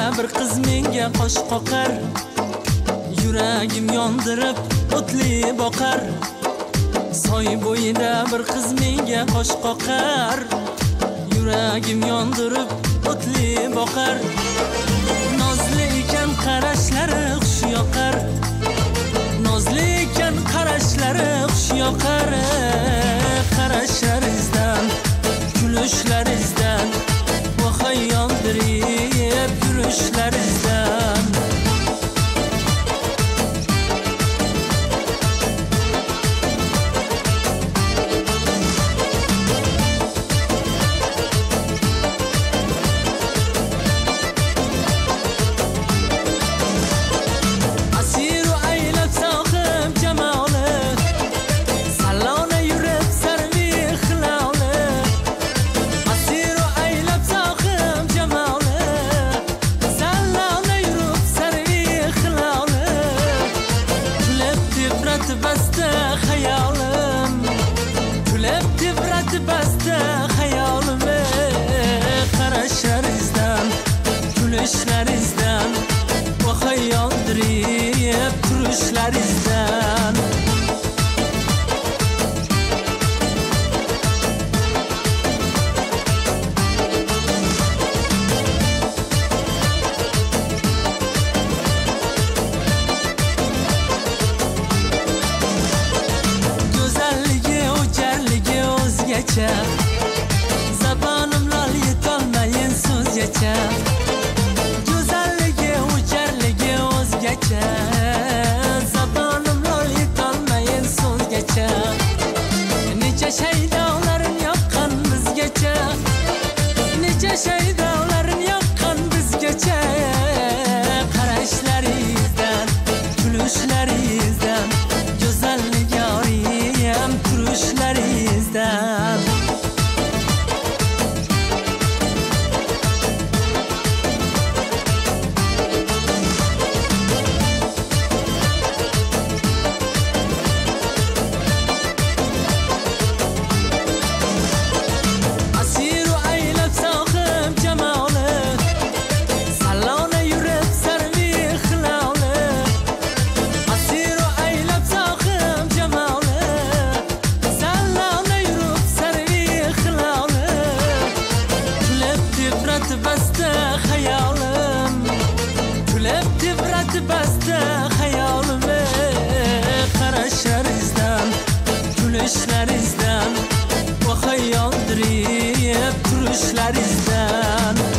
bir qiz menga qosh qoqar, yuragim yondirib o'tli boqar. Soy bo'yida bir qiz menga qosh qoqar, yuragim yondirib o'tli boqar. Nozli ekan qarashlari xush yoqar, nozli ekan qarashlari xush yoqar. Qarashlaringizdan, kulishlaringizdan vohay yondirib yurishlaringizdan. Basta hayolim, kulib tibrat basta hayolim. Qarashlaringizdan, kulishlaringizdan vohay yondirib turishlaringizdan. Zabonim lol yetolmayin so'zgacha, go'zalligi o'jarligi o'zgacha. Zabonim lol yetolmayin so'zgacha, necha shaydolarin yoqqan bizgacha, necha shaydolarin yoqqan bizgacha. Qarashlaringizdan, kulishlaringizdan, go'zallik yoriyam turishlaringizdan. Basta hayolim, kulib tibrat basta hayolim. Qarashlaringizdan, kulishlaringizdan vohay yondirib turishlaringizdan.